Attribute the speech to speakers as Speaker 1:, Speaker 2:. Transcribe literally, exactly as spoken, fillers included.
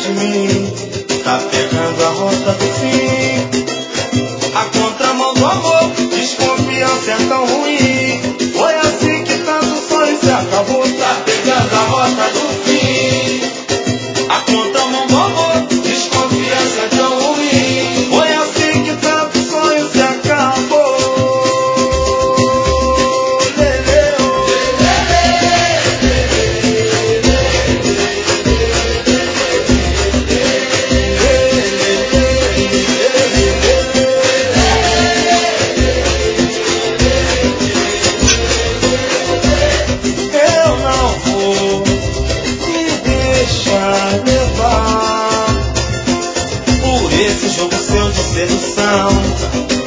Speaker 1: de mim. Tá pegando a rota do fim. A contramão do amor, desconfiança é tão ruim. Foi assim que tanto sonho se acabou. Tá pegando a rota do fim. A contramão do amor, desconfiança é tão ruim. Foi assim que tanto sonho se acabou. Levar por esse jogo seu de sedução.